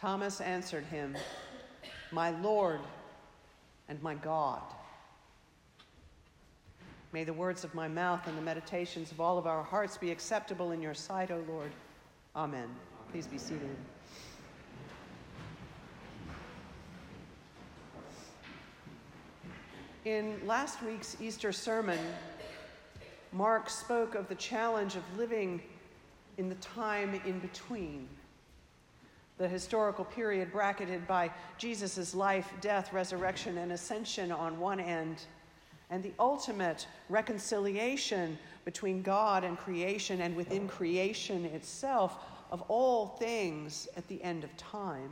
Thomas answered him, "My Lord and my God." May the words of my mouth and the meditations of all of our hearts be acceptable in your sight, O Lord. Amen. Please be seated. In last week's Easter sermon, Mark spoke of the challenge of living in the time in between, the historical period bracketed by Jesus' life, death, resurrection, and ascension on one end, and the ultimate reconciliation between God and creation and within creation itself of all things at the end of time.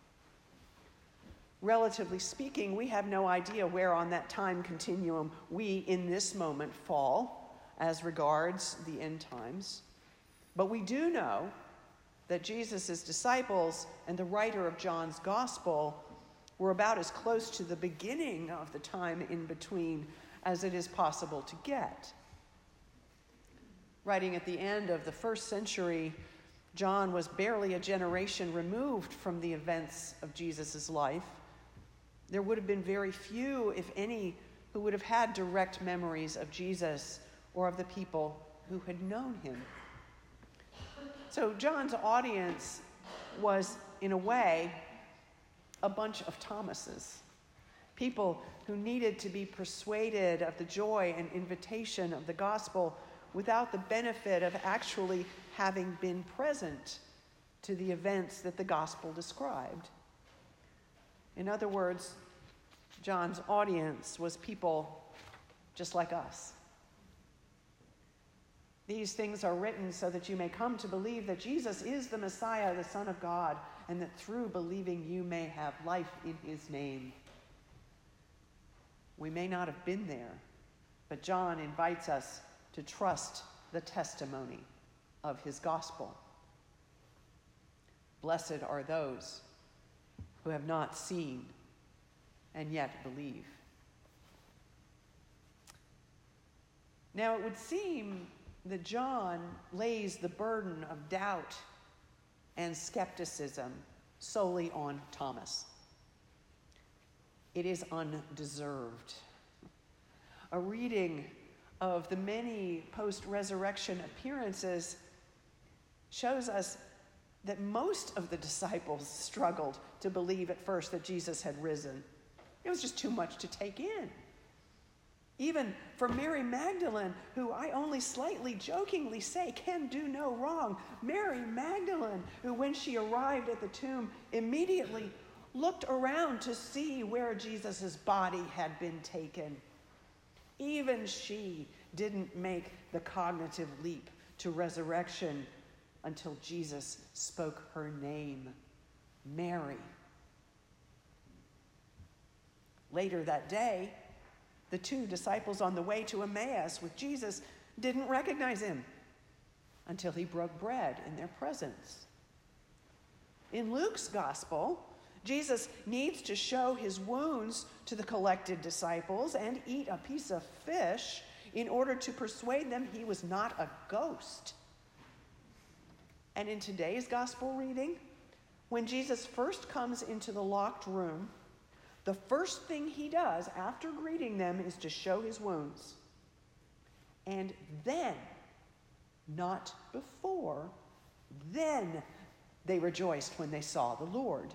Relatively speaking, we have no idea where on that time continuum we in this moment fall as regards the end times. But we do know that Jesus' disciples and the writer of John's gospel were about as close to the beginning of the time in between as it is possible to get. Writing at the end of the first century, John was barely a generation removed from the events of Jesus' life. There would have been very few, if any, who would have had direct memories of Jesus or of the people who had known him. So John's audience was, in a way, a bunch of Thomases, people who needed to be persuaded of the joy and invitation of the gospel without the benefit of actually having been present to the events that the gospel described. In other words, John's audience was people just like us. These things are written so that you may come to believe that Jesus is the Messiah, the Son of God, and that through believing you may have life in his name. We may not have been there, but John invites us to trust the testimony of his gospel. Blessed are those who have not seen and yet believe. Now, it would seem that John lays the burden of doubt and skepticism solely on Thomas. It is undeserved. A reading of the many post-resurrection appearances shows us that most of the disciples struggled to believe at first that Jesus had risen. It was just too much to take in. Even for Mary Magdalene, who I only slightly jokingly say can do no wrong, Mary Magdalene, who when she arrived at the tomb immediately looked around to see where Jesus' body had been taken. Even she didn't make the cognitive leap to resurrection until Jesus spoke her name, Mary. Later that day, the two disciples on the way to Emmaus with Jesus didn't recognize him until he broke bread in their presence. In Luke's gospel, Jesus needs to show his wounds to the collected disciples and eat a piece of fish in order to persuade them he was not a ghost. And in today's gospel reading, when Jesus first comes into the locked room, the first thing he does after greeting them is to show his wounds. And then, not before, then they rejoiced when they saw the Lord.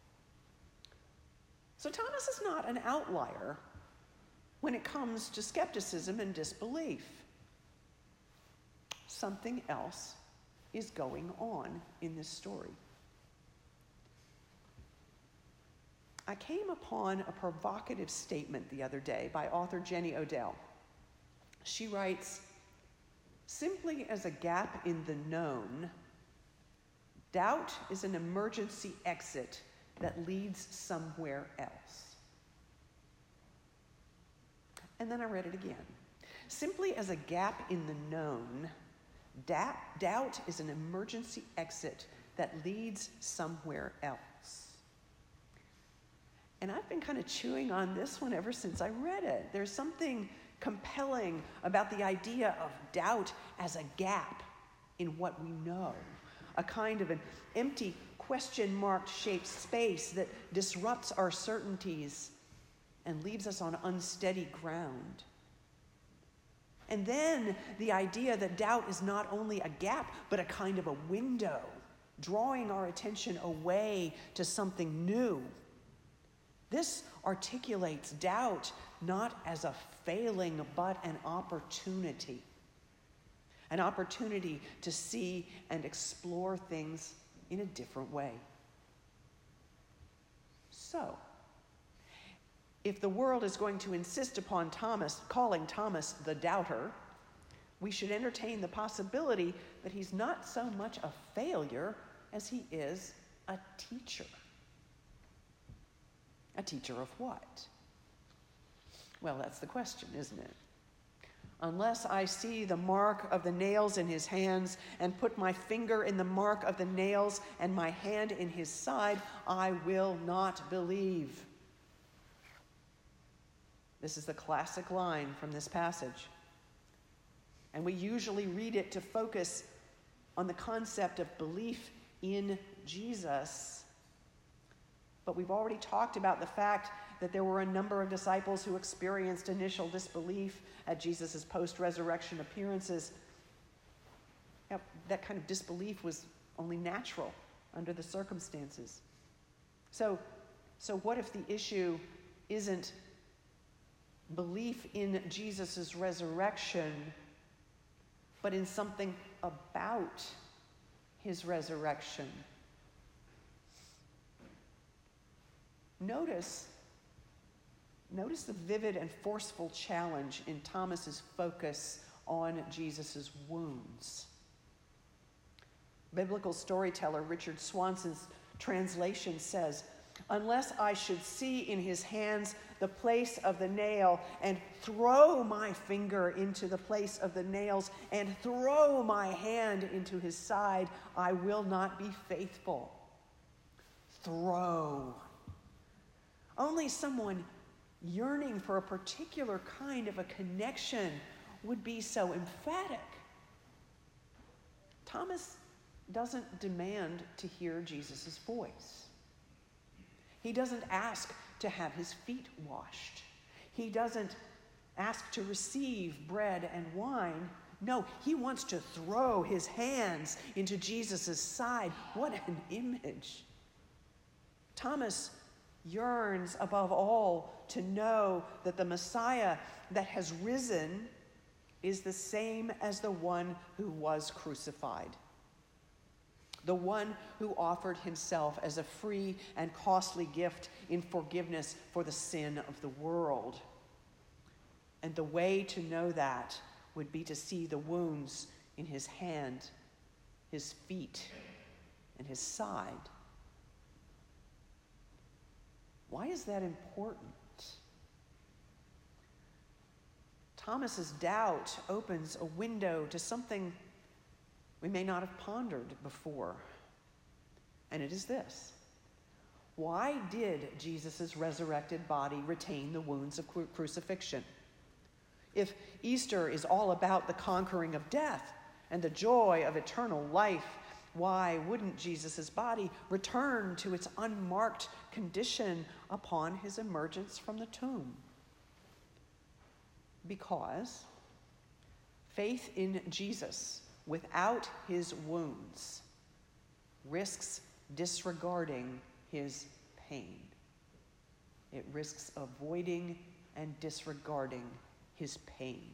So Thomas is not an outlier when it comes to skepticism and disbelief. Something else is going on in this story. I came upon a provocative statement the other day by author Jenny Odell. She writes, "Simply as a gap in the known, doubt is an emergency exit that leads somewhere else." And then I read it again. Simply as a gap in the known, doubt is an emergency exit that leads somewhere else. And I've been kind of chewing on this one ever since I read it. There's something compelling about the idea of doubt as a gap in what we know, a kind of an empty question mark shaped space that disrupts our certainties and leaves us on unsteady ground. And then the idea that doubt is not only a gap, but a kind of a window, drawing our attention away to something new. This articulates doubt not as a failing, but an opportunity. An opportunity to see and explore things in a different way. So, if the world is going to insist upon calling Thomas the doubter, we should entertain the possibility that he's not so much a failure as he is a teacher. A teacher of what? Well, that's the question, isn't it? Unless I see the mark of the nails in his hands and put my finger in the mark of the nails and my hand in his side, I will not believe. This is the classic line from this passage. And we usually read it to focus on the concept of belief in Jesus. But we've already talked about the fact that there were a number of disciples who experienced initial disbelief at Jesus' post-resurrection appearances. Now, that kind of disbelief was only natural under the circumstances. So what if the issue isn't belief in Jesus' resurrection, but in something about his resurrection? Notice the vivid and forceful challenge in Thomas's focus on Jesus' wounds. Biblical storyteller Richard Swanson's translation says, "Unless I should see in his hands the place of the nail, and throw my finger into the place of the nails, and throw my hand into his side, I will not be faithful." Throw. Only someone yearning for a particular kind of a connection would be so emphatic. Thomas doesn't demand to hear Jesus' voice. He doesn't ask to have his feet washed. He doesn't ask to receive bread and wine. No, he wants to throw his hands into Jesus' side. What an image. Thomas yearns above all to know that the Messiah that has risen is the same as the one who was crucified, the one who offered himself as a free and costly gift in forgiveness for the sin of the world. And the way to know that would be to see the wounds in his hand, his feet, and his side. Why is that important? Thomas's doubt opens a window to something we may not have pondered before. And it is this: why did Jesus' resurrected body retain the wounds of crucifixion? If Easter is all about the conquering of death and the joy of eternal life, why wouldn't Jesus' body return to its unmarked condition upon his emergence from the tomb? Because faith in Jesus without his wounds risks disregarding his pain. It risks avoiding and disregarding his pain.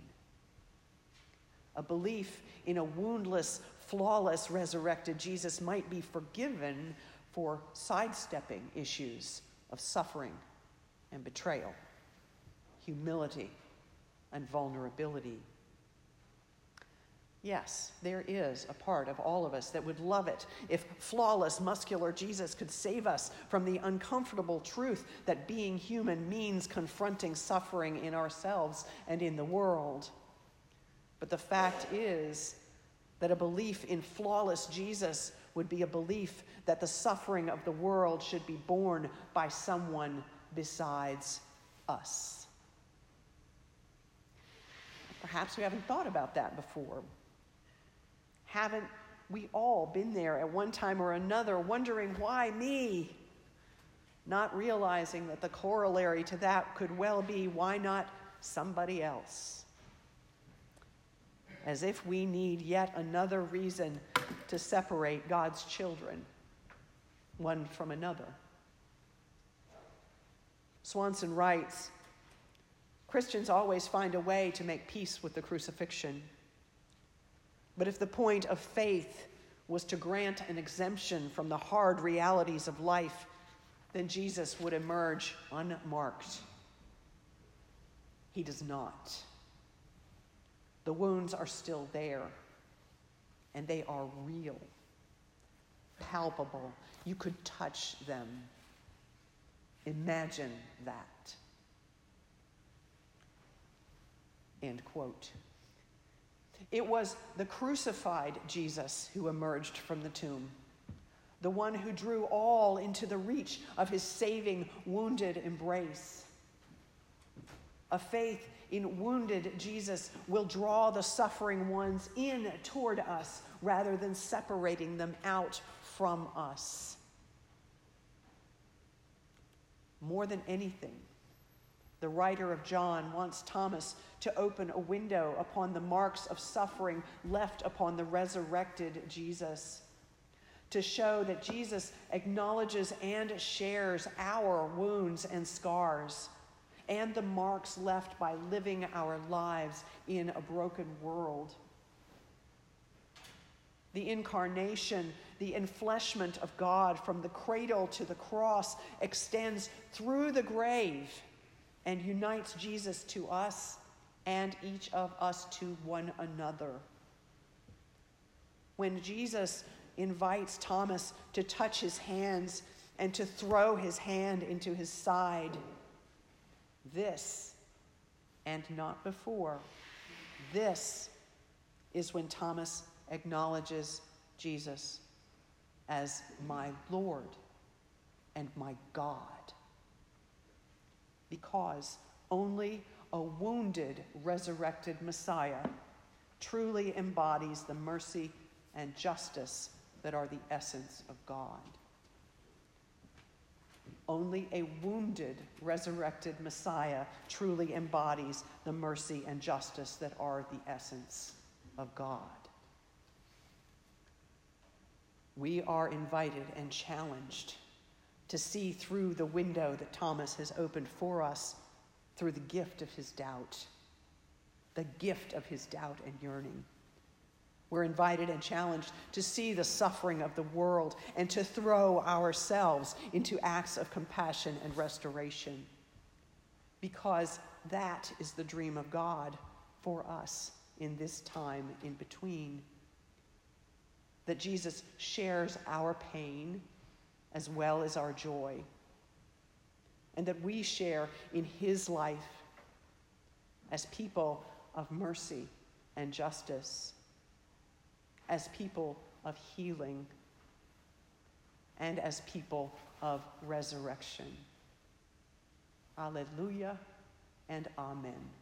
A belief in a woundless, flawless, resurrected Jesus might be forgiven for sidestepping issues of suffering and betrayal, humility and vulnerability. Yes, there is a part of all of us that would love it if flawless, muscular Jesus could save us from the uncomfortable truth that being human means confronting suffering in ourselves and in the world. But the fact is that a belief in flawless Jesus would be a belief that the suffering of the world should be borne by someone besides us. Perhaps we haven't thought about that before. Haven't we all been there at one time or another, wondering, why me? Not realizing that the corollary to that could well be, why not somebody else? As if we need yet another reason to separate God's children one from another. Swanson writes, Christians always find a way to make peace with the crucifixion. But if the point of faith was to grant an exemption from the hard realities of life, then Jesus would emerge unmarked. He does not. The wounds are still there, and they are real, palpable. You could touch them. Imagine that. End quote. It was the crucified Jesus who emerged from the tomb, the one who drew all into the reach of his saving, wounded embrace. A faith in wounded Jesus will draw the suffering ones in toward us rather than separating them out from us. More than anything, the writer of John wants Thomas to open a window upon the marks of suffering left upon the resurrected Jesus, to show that Jesus acknowledges and shares our wounds and scars and the marks left by living our lives in a broken world. The incarnation, the enfleshment of God from the cradle to the cross extends through the grave and unites Jesus to us and each of us to one another. When Jesus invites Thomas to touch his hands and to throw his hand into his side, this, and not before, this is when Thomas acknowledges Jesus as my Lord and my God. Because only a wounded, resurrected Messiah truly embodies the mercy and justice that are the essence of God. Only a wounded, resurrected Messiah truly embodies the mercy and justice that are the essence of God. We are invited and challenged to see through the window that Thomas has opened for us through the gift of his doubt, the gift of his doubt and yearning. We're invited and challenged to see the suffering of the world and to throw ourselves into acts of compassion and restoration, because that is the dream of God for us in this time in between. That Jesus shares our pain as well as our joy, and that we share in his life as people of mercy and justice, as people of healing, and as people of resurrection. Alleluia and amen.